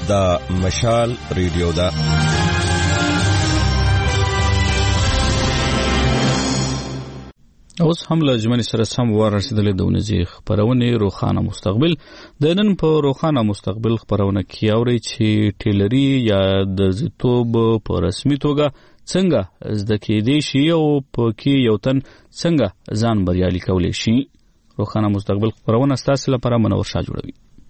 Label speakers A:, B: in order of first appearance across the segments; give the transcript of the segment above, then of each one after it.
A: دا مشال ریډیو ده.
B: اوس هم له ژمنې سره سم وار رسېدلی د ونځي خپرونې روښانه مستقبل. د نن په روښانه مستقبل خپرونه کې اورئ چې ټیلري یا درزیتوب په رسمي توګه څنګه زده کېدی شي او په کې یو تن څنګه ځان بریالي کولی شي. روښانه مستقبل خپرونه ستاسو لپاره منور شاه جوړوي.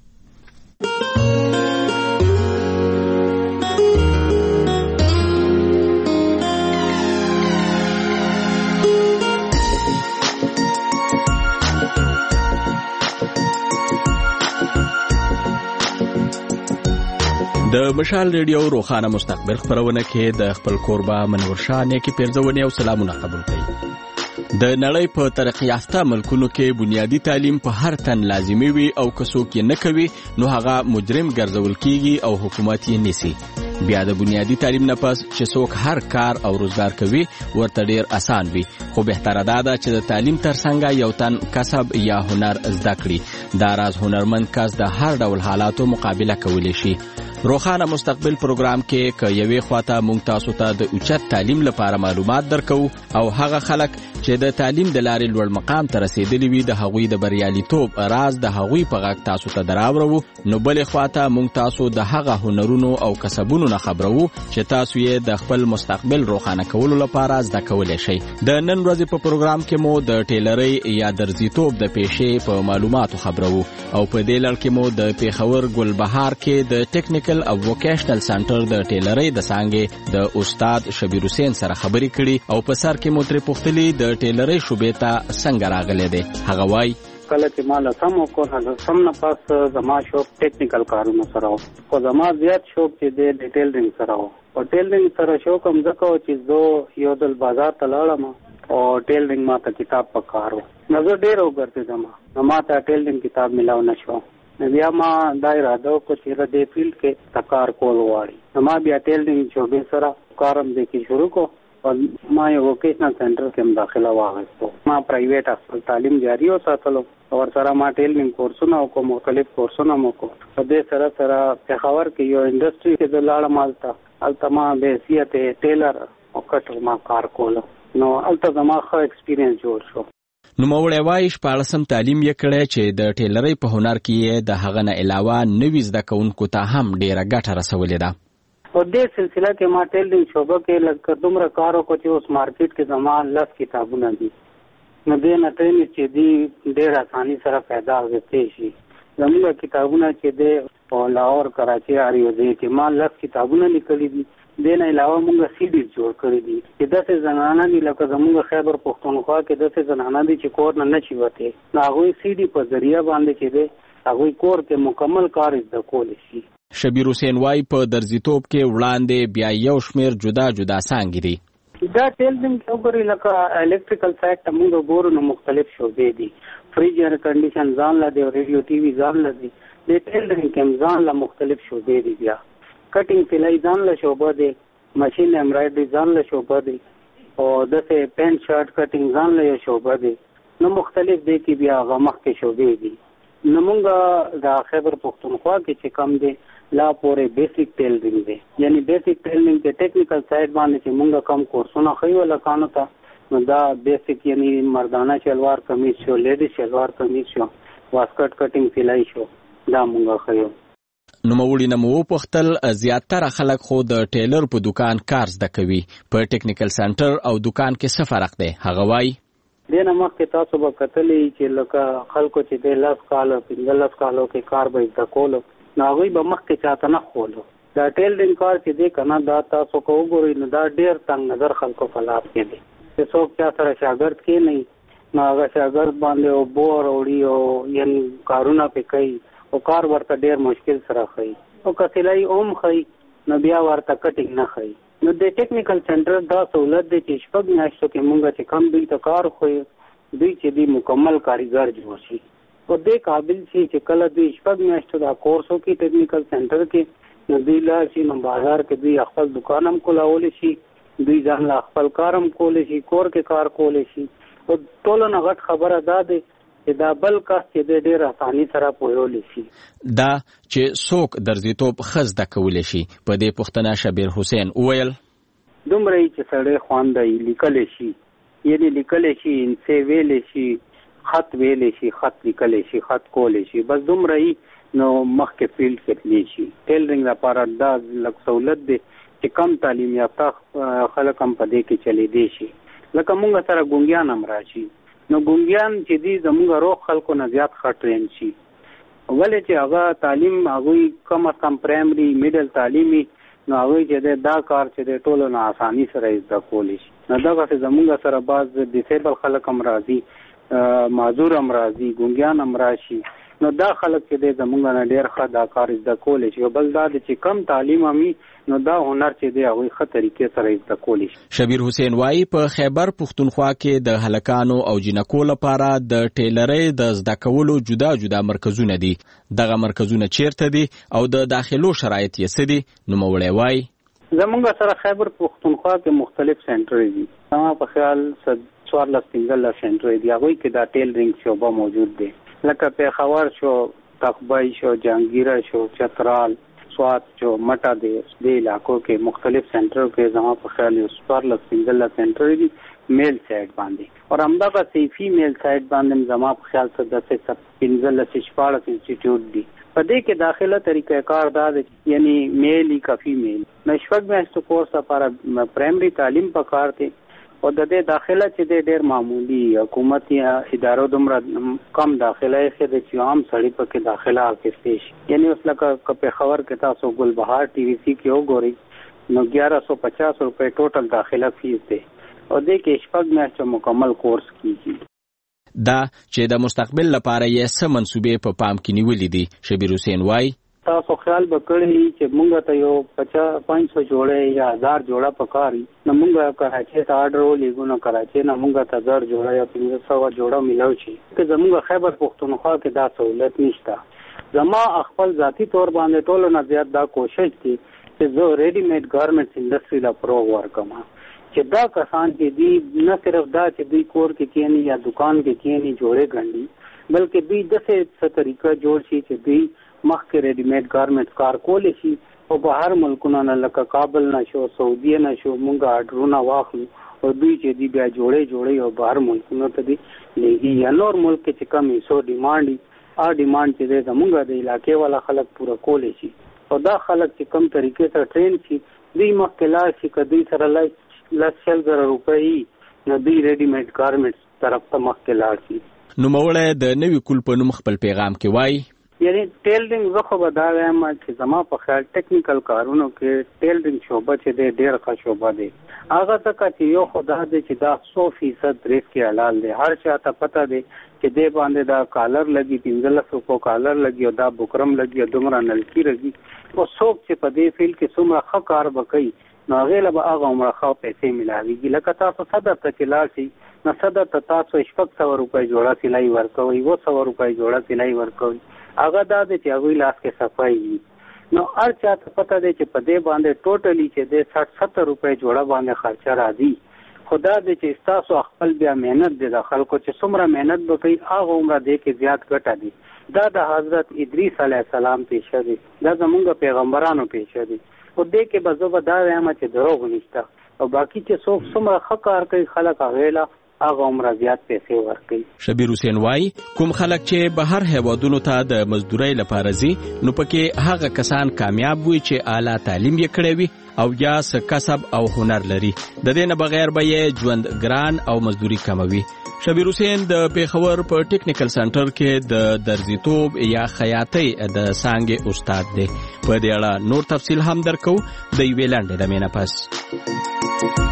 C: د مشال ریډیو روښانه مستقبل خپرونه کې د خپل کوربه منور شاه نیکی پیرزونې او سلامونه قبول کړئ. د نړۍ په ترقی یافته ملکونو کې بنیادی تعلیم په هر تن لازمي وي او که څوک یې نه کوي نو هغه مجرم ګرځول کیږي او حکومت یې نیسي. بیا د بنیادی تعلیم نه پس چې څوک هر کار او روزګار کوي ورته ډیر آسان وي، خو بهتره ده چې د تعلیم ترڅنګ یو تن کسب یا هنر زده کړي. دا راز هنرمند کس د هر ډول حالاتو مقابله کولی شي. روښانه مستقبل پروګرام کې که یوې خواته موږ تاسو ته د اوچت تعلیم لپاره معلومات درکو او هغه خلک چې د تعلیم د لارې لوړ مقام ته رسیدلی وي د هغوی د بریالیتوب راز د هغوی په غږ تاسو ته دراوړو، نو بلې خواته موږ تاسو د هغه هنرونو او کسبونو نه خبرو چې تاسو یې د خپل مستقبل روښانه کولو لپاره زده کولی شئ. د نن ورځې په پروګرام کې مو د ټیلرۍ یا درزیتوب د پیشې په معلوماتو خبرو او په دې لړ کې مو د پیښور ګلبهار کې د ټیکنیکل او ووکیشنل سنټر د ټیلرۍ د څانګې د استاد شبیر حسین سره خبرې کړي او په سر کې مو ترې پوښتلي د ټیلرۍ شوبې ته څنګه راغلی دی. هغه وایي
D: کله چې ما لسم وکړ لسم نه پس زما شوق ټیکنیکل کارونه سره و، خو زما زیات شوق چې دی د ټیلرینګ سره و. او ټیلرینګ سره شوق هم ځکه و چې زه یو ځل بازار ته لاړم او ټیلرینګ ما ته کتاب پکار و، نو زه ډېر وګرځېدم نو ما ته ټیلرینګ کتاب ملاو نه شو. بیا ما دا اراده وکړه چې د دې فیلډ کې کار کول غواړي. نو ما بیا ټیلرینګ شوبې سره کار هم دې کې شروع کړو او ما یو ووکیشنل سنټر کې هم داخله واخیستو. ما پرایویټ خپل تعلیم جاري وساتلو او ورسره ما ټیلرینګ کورسونه وکړو، مختلف کورسونه مو وکړو. په دې سره سره پېښور کې یو انډسټري کې د لاړم هلته ما بحیثیت ټیلر او کټر ما کار کولو، نو هلته زما ښه ایکسپیرینس جوړ شو.
C: نوموړی وایي 14 تعلیم یې کړی چې د ټیلرۍ په هنر کې یې د هغه نه علاوه نوي زده کوونکو ته هم ډیره ګټه رسولې ده.
D: په دې سلسله کې ما ټیلرینګ شوبه کې لکه دومره کار وکړو چې اوس مارکیټ کې زما 10 کتابونه دي. نو دې نه ټریننګ چې دي ډېر اساني سره پیدا اخیستی شي. زموږ کتابونه چې دی په لاهور کراچي اریو دی چې ما 10 کتابونه لیکلي دي. دې نه علاوه موږ سیډیز جوړ کړي دي چې داسې زنانه دي لکه زموږ خیبر پښتونخوا کې داسې زنانه دي چې کور نه نشي وتی، نو هغوی سیډي په ذریعه باندې چې دی هغوی کور کې مکمل کار زده کولی شي.
C: شبیر حسین وایي په درزیتوب کې وړاندې بیا یو شمېر جدا جدا څانګې دي.
D: دا ټیلرینګ کې وګورئ لکه الکتریکل سایډ ته موږ ګورو نو مختلف شعبې دي. فریج ایئر کنډیشن ځان له دی او ریډیو ټي وي ځان له دی. د ټیلرینګ کې ځان له مختلف شعبې دي. بیا کټینګ سلای ځان له شعبه دی، ماشین امبرایډري ځان له شعبه دی او داسې پینټ شرټ کټینګ ځان له یو شعبه دی. نو مختلف دی کې بیا هغه مخکې شعبې دي. نو موږ د خیبر پښتونخوا کې چې کم دی لا پورې بیسیک ټیلرینګ دی، یعنی بیسیک ټیلرینګ کې ټیکنیکل سایډ باندې چې موږ کم کورسونه ښیو لکانو ته، نو دا بیسیک یعنی مردانه شلوار کمیز شو، لیډیز شلوار کمیز شو، واسکټ کټینګ سلای شو، دا موږ ښیو.
C: نوموړي نه مو وپوښتل زیاتره خلک خو د ټیلر په دکان کار زده کوي، په ټیکنیکل سنټر او دکان کې څه فرق دی؟ هغه وایي
D: دې نه مخکې تاسو به کتلی چې لکه خلکو چې د 10 کالو 15 کالو کې کار به زده کولو نو هغوی به مخکې چاته نه ښولو. دا ټیلرینګ کار چې دی که نه دا تاسو که وګورئ نو دا ډېر تنګ نظر خلکو په لاس کې دی چې څوک چا سره شاګرد کښېنوي نو هغه شاګرد باندې اوبه راوړي او یعنې کارونه پرې کوي او کار ورته ډېر مشکل سره ښیي او که سلایي هم ښیي نو بیا ورته کټینګ نه ښیي. نو د ټیکنیکل سنټر دا سہولت دی چې 6 میاشتو کې موږ چې کم دوی ته کار ښیو دوی چې دی مکمل کاریګر جوړ شي او دې قابل شي چې کله دوی 6 میاشتو دا کورس وکړي ټیکنیکل سنټر کې نو دوی لاړ شي نو بازار کې دوی خپل دکان هم کولاولی شي، دوی ځان له خپل کار هم کولی شي، کور کې کار کولی شي. او ټولو نه غټ خبره دا دی چې دا بل کس چې د ډېر اساني سره پوهولی شي.
C: دا چې څوک درزیتوب ښه زده کولی شي، په دې پوښتنه شبیر حسین وویل
D: دومره چې سړی خوانده لیکلی شي، یعنی لیکلی شي، انسې ویلی شي، خط ویلی شي، خط لیکلی شي، خط کولی شي، بس دومره نو مخکې فیلډ کې تللی شي. ټیلرینګ لپاره دا لږ سہولت دی چې کم تعلیم یافته خلک هم په دې کې چلیدی شي. لکه مونږ سره ګونګیان هم راشي، نو ګونګیان چې دي زمونږ روغ خلکو نه زیات ښه ټرین شي، ولې چې هغه تعلیم هغوی کم از کم پرایمري میډل تعلیمي، نو هغوی چې دی دا کار چې دی ټولو نه اساني سره زده کولی شي. نو دغسې زمونږ سره بعض ډیسیبل خلک هم راځي، معذور هم راځي، ګونګیان هم راشي، نو دا خلک چې دی زمونږ نه ډېر ښه دا کار زده کولی شي. بل دا دی چې کم تعلیم هم نو دا هنر چې دی هغوی ښه طریقې سره زده کولی شي.
C: شبیر حسین وایي په خیبر پښتونخوا کې د هلکانو او جینکو لپاره د ټیلرۍ د زده کولو جدا جدا مرکزونه دي. دغه مرکزونه چیرته دي او د داخلو شرایط یې څه دي؟ نوموړی وایي
D: زمونږ سره خیبر پښتونخوا کې مختلف سینټرې دي. زما په خیال 14-15 سینټرې دي، هغوی کې دا ټیلرینګ شعبه موجود دی. لکه پیښور شو، تخبای شو، جهانگیره شو، چترال، سوات شو، مټه دی. دې علاقو کې مختلف سینټرو کې زما په خیال 14-15 سینټرې دي میل سایډ باندې، او همدغسې فیمیل سایډ باندې زما په خیال 15-14 انسټیټیوټ دي. په دې کې داخله طریقه کار دا دی یعنی میل کا فیمیل نو شپږ میاشتو کورس لپاره پرایمري تعلیم پکار دی، او د دې داخله چې د ډېر معمولی حکومت یا ادارو دومره کم داخله یې د چې عام سړي پکې داخله اخیستی شي. یعنی اوس لکه پیښور کې تاسو ګلبهار TVC کې وګورئ نو 1150 روپۍ ټوټل داخله فیس دی، او دې کې شپږ میاشتو مکمل کورس کیږي.
C: دا چې د مستقبل لپاره یې څه منصوبې په پام کې نیولې دي؟ شبیر حسین وایي
D: تاسو خیال به کړی چې مونږ ته یو 500 جوړې یا 1000 جوړه پکاري، نو مونږ کراچۍ ته آرډر ولېږو، نو کراچۍ نه مونږ ته 1000 جوړه یا 1500 جوړه ملاو شي. که زمونږ خیبر پښتونخوا کې دا سہولت نشته. زما خپل ذاتی طور باندې ټولو نه زیات دا کوشش دی چې زه ریډي میډ ګارمنټس انډسټري لا پروګ ورکم، چې دا کسان چې دي نه صرف دا چې دوی کور کې کینی یا دکان کې کینی جوړې ګڼي، بلکې دوی داسې طریقه جوړ شي چې دوی مخکې ریډي میډ ګارمنټس کار کولی شي، او په هر ملکونو نه لکه کابل نه شو، سعودیه نه شو، مونږ آرډرونه واخلو او دوی چې دی بیا جوړې او بهر ملکونو ته دی لېږي، یا نور ملک کې چې کم حصو ډیمانډ وي هغه ډیمانډ چې دی زمونږ د علاقې والا خلک پوره کولی شي، او دا خلک چې کم طریقې سره ټرین شي دوی مخکې لاړ شي. که دوی سره 1,00,000 روپۍ نو دوی ریډي میډ ګارمنټس طرف ته مخکې لاړ شي.
C: نوموړی د نوي کول په نوم خپل پیغام کې وایي
D: یعنی ټیلرینګ زه خو به دا وایم چې زما په خیال ټیکنیکل کارونو کې ټیلرینګ شعبه چې دی ډېر ښه شعبه دی. هغه ځکه چې یو خو دا دی چې دا 100% ریسک حلال دی، هر چا ته پته دی چې دې باندې دا کالر لګي 15 روپو کالر لګي او دا بکرم لګي او دومره نلکي لګي، او څوک چې په دې فیلډ کې څومره ښه کار به کوي نو هغې له به هغه عمره ښه پیسې میلاویږي. لکه تاسو صدر ته چې لاړ شئ نو صدر ته تاسو 600 روپۍ جوړه سلای ورکوئ، 200 روپۍ جوړه سلای ورکوئ، هغه دا دی چې هغوی لاس کې صفایي وي. نو هر چا ته پته دی چې په دې باندې ټوټلی چې دی 60-70 روپۍ جوړه باندې خرچه راځي، خو دا دی چې ستاسو خپل بیا محنت دی، د خلکو چې څومره محنت به کوي هغه عمره دې کې زیات ګټه دی. دا د حضرت ادریس علیه السلام پیشه دی، دا زمونږ پیغمبرانو پیشه دی، خو دې کې به زه به دا وایم چې دروغ نشته، او باقي چې څوک څومره ښه کار کوي خلک هغې له هغه عمره زیات پیسې ورکوي.
C: شبیر حسین وایي کوم خلک چې بهر هیوادونو ته د مزدورۍ لپاره ځي نو پکې هغه کسان کامیاب وي چې اعلی تعلیم یې کړی وي او یا څه کسب او هنر لري، د دې نه بغیر به یې ژوند ګران او مزدوري کموي. شبیر حسین د پیښور په ټیکنیکل سنټر کې د درزیتوب یا خیاطۍ د څانګې استاد دی. په دې اړه نور تفصیل هم درکو د یوې لنډې دمې نه پس.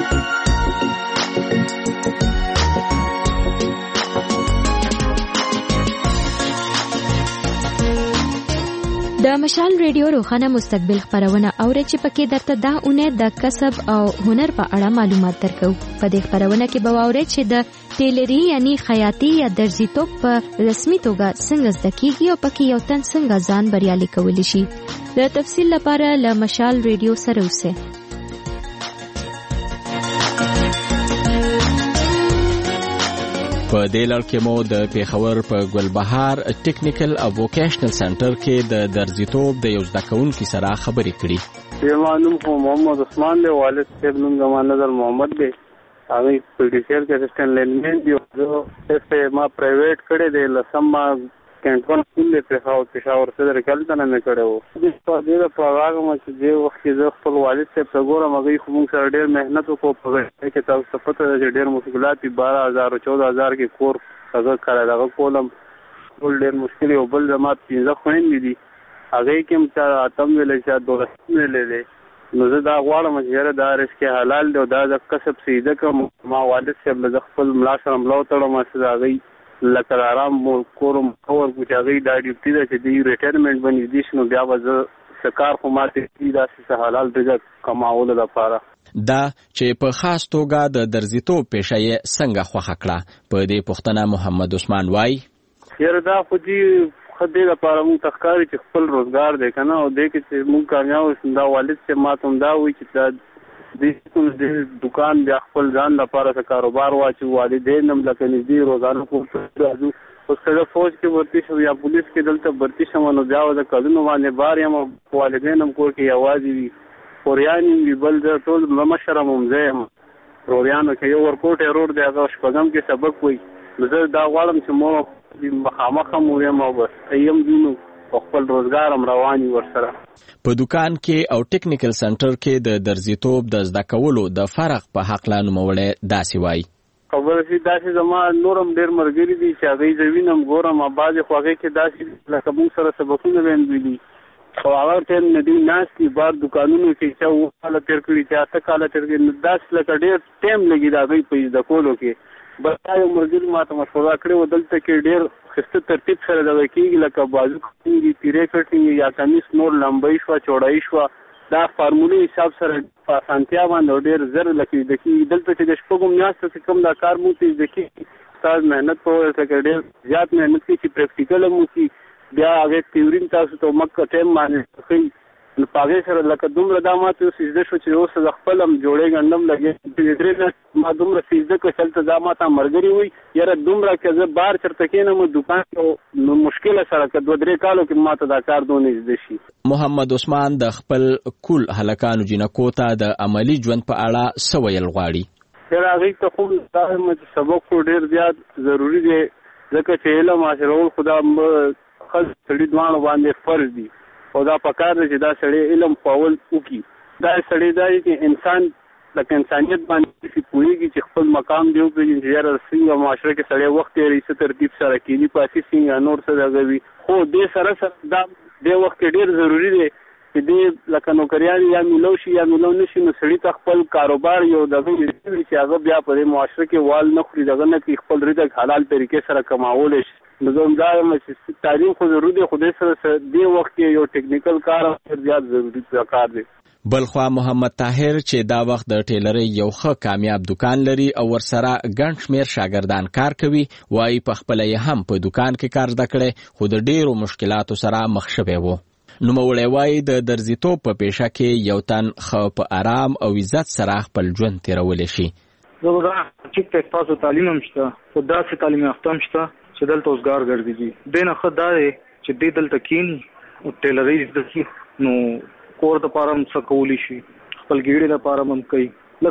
E: د مشال ریډیو روخانه مستقبل خبرونه اورئ چې پکې درته دا اونۍ د کسب او هنر په اړه معلومات درکو. په دې خبرونه کې به واورئ چې د ټیلري یعنی خیاطي یا درزیتوب په رسمي توګه څنګه زده کیږي او پکې یو تن څنګه ځان بریالي کولی شي. د تفصیل لپاره له مشال ریډیو سره اوسئ.
C: په دې لړ کې مو د پیښور په ګلبهار ټیکنیکل او ووکیشنل سنټر کې د درزیتوب د یو زده کوونکي سره خبرې کړي.
D: یو نوم محمد عثمان دی، والد صاحب نوم زمان نظر محمد دی. هغه پولیسیر کې اسسټنټ لینمن دی. زه چې ما پرایویټ کړی دی لسم ما کینټون سکول دی پېښور صدر کالج نه مې کړی و. د دې په هغه ما چې دې وخت کې زه خپل والد صاحب ته ګورم، هغوی خو موږ سره ډېر محنت وکړو په کې تاسو ته پته ده چې ډېر مشکلات دي. 12,000 او 14,000 کې کور هغه کړی دغه کولم ټول ډېر مشکل او بل زما 15 خویندې دي، هغې کې هم چا اتم ویلی چا 12 ویلی دی. نو زه دا غواړم چې یاره دا رزق حلال دی او دا د کسب سیده کړم. ما والد صاحب له خپل ملا سره ملا وتړم چې د هغوی لکه آرام کورم کور کو چې هغوی دا ډیوټي ده چې دوی ریټایرمنټ به نږدې شي، نو بیا به زه څه کار خو ماته کېږي داسې حلال رزق کماولو لپاره.
C: دا چې په خاص توګه د درزیتوب پیشه یې څنګه خوښه کړه، په دې پوښتنه محمد عثمان وایي
D: یاره دا خو دې ښه دې لپاره موږ ته ښکاري چې خپل روزګار دی که نه، او دې کې چې موږ کامیاب شو. دا والد صاحب ما ته هم دا وایي چې دا دې دکان بیا خپل ځان لپاره څه کاروبار واچو، والدین هم لکه نږدې روزانه کور ته راځو. اوس که زه فوج کې ورتي شم یا پولیس کې دلته برتي شم، نو بیا د کلونو باندې بار یم، والدین هم کور کې یوازې وي، خوریان هم وي، بل زه ټول مشر هم زه یم. وروریانو کې یو ورکوټی ورور دی، هغه شپږم کې سبق وایي. نو زه دا غواړم چې مو مخامخ هم ویم او بس ایم وینو او خپل روزګار هم روان وي ورسره.
C: په دکان کې او ټیکنیکل سنټر کې د درزیتوب د زده کولو د فرق په هکله نوموړی داسې وایي
D: خبره چې داسې زما نور هم ډېر ملګري دي چې هغوی زه وینم ګورم، بعضې خو هغې کې داسې لکه موږ سره سبقونه ویندلي او هغه ټایم نه دوی ناست دي بار دکانونو کې، چا 7 کاله تېر کړي، چا 8 کاله تېر کړي، نو داسې لکه ډېر ټایم لګي د هغوی په زده کولو کې. بل دا یو ملګري ما ته مشوره کړې وه دلته کې ډېر ښایسته ترتیب سره دغه کېږي، لکه بازو کټینګ تیرې کټینګ یا کمیس نور لمبۍ شوه چوړایي شوه، دا فارمولې حساب سره په اسانتیا باندې او ډېر زر لکه زده کېږي. دلته چې د شپږو میاشتو چې کوم دا کار موږ ته زده کېږي، استاد محنت په وجه لکه ډېر زیات محنت کوي چې پریکټیکل هم وکړي، بیا هغې تیوري تاسو ته مکه ټایم باندې ښایي. نو په هغې سره لکه دومره دا ماته اوس زده شو چې اوس زه خپل هم جوړې ګنډم لګې 3 میاشتې ما دومره زده کړه چې هلته دا ما ته ملګري وایي یاره دومره که زه بار چېرته کښېنم دکان کې نو مشکله سره که 2-3 کالو کې ما ته دا کار دونه زده شي.
C: محمد عثمان د خپل کول هلکانو جینکو ته د عملي ژوند په اړه څه ویل غواړي؟
D: یاره هغوی ته خو دا چې سبق خو ډېر زیات ضروري دی، ځکه چې علم حاصلول خو دا ښځې سړي دواړو باندې فرض دي او دا پکار دی چې دا سړی علم په اول وکړي. دا سړی دا دی چې انسان لکه انسانیت باندې چې پوهېږي چې خپل مقام دی وپېژني چې یاره څنګه معاشره کې سړی وخت تېروي، څه ترتیب سره کیني پاسي څنګه نور څه دغه وي. خو دې سره سره دا دې وخت کې ډېر ضروري دی چې دې لکه نوکریان یا میلو شي یا میلو نه شي، نو سړي ته خپل کاروبار یو دغه چې هغه بیا په دې معاشره کې وال نه خوري، دغه نه کړي، خپل رزق حلال طریقې سره کمولی شي. نو زه هم دا یم چې تعلیم خو ضروري دی، خو دې سره دې وخت کې یو ټیکنیکل کار ډېر زیات ضروري کار دی.
C: بلخوا محمد طاهر چې دا وخت د ټیلرۍ یو ښه کامیاب دکان لري او ورسره ګڼ شمېر شاګردان کار کوي، وایي پخپله یې هم په دکان کې کار زده کړی خو د ډېرو مشکلاتو سره مخ شوی و. نوموړی وایي د درزیتوب په پیشه کې یو تن ښه په آرام او عزت سره خپل ژوند تېرولی شي.
F: زه به دا ټیک ټاک تاسو تعلیم هم شته خو داسې تعلیم یافته هم شته چې دلته اوسګار ګرځېږي. دې نه ښه دا دی چې دې دلته کښېني او ټیلرۍ زده کړي نو کور دپاره هم څه کولی شي، خپل ګېډې دپاره هم کوي،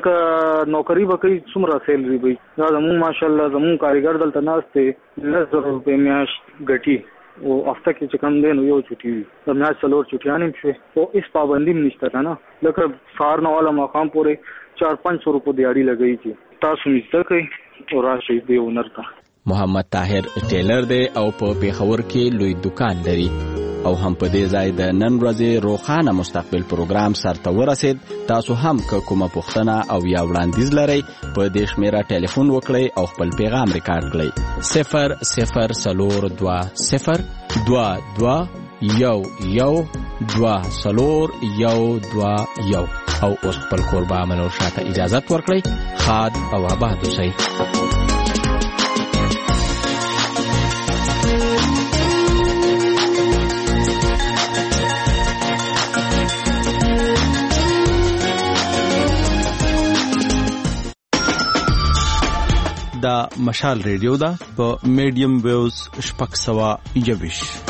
F: لکه نوکري به کوي څومره سیلري به دا زمونږ ماشاءالله زمونږ کاریګر دلته ناست دی 10,000 روپۍ میاشت ګټي او هفته کې چې کم دی نو یو چوټي وي، د میاشت 4 چوټیانې هم شوې خو هېڅ پابندي هم نشته که نه، لکه سهار نه والا ماښام پورې 400-500 روپو دیاړي لګوي چې تاسو مې زده کوئ او راشئ دې هنر ته.
C: محمد طاهر ټیلر دی او په پیښور کې لوی دکان لري او هم په دې ځای د نن ورځې روښانه مستقبل پروګرام سرته ورسید. تاسو هم که کومه پوښتنه او یا وړاندیز لرئ په دې شمېره ټلیفون وکړئ او خپل پیغام ریکارډ کړئ 004221122 او اوس خپل کوربه منور شاته اجازت ورکړئ. ښاد او آباد اوسئ.
B: د
C: مشال ریډیو دا په میډیم ویوز 621